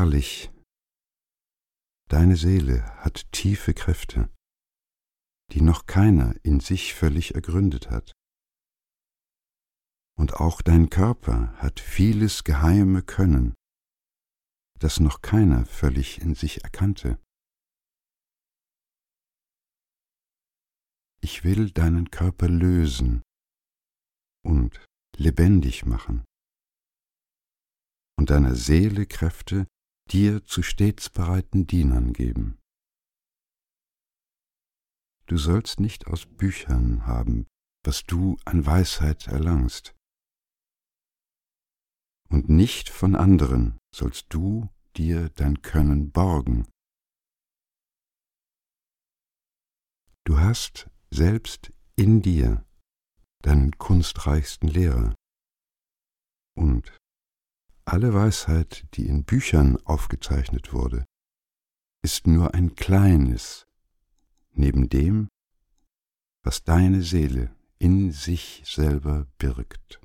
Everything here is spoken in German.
Wahrlich, deine Seele hat tiefe Kräfte, die noch keiner in sich völlig ergründet hat. Und auch dein Körper hat vieles geheime Können, das noch keiner völlig in sich erkannte. Ich will deinen Körper lösen und lebendig machen und deiner Seele Kräfte dir zu stets bereiten Dienern geben. Du sollst nicht aus Büchern haben, was du an Weisheit erlangst, und nicht von anderen sollst du dir dein Können borgen. Du hast selbst in dir deinen kunstreichsten Lehrer, und alle Weisheit, die in Büchern aufgezeichnet wurde, ist nur ein kleines neben dem, was deine Seele in sich selber birgt.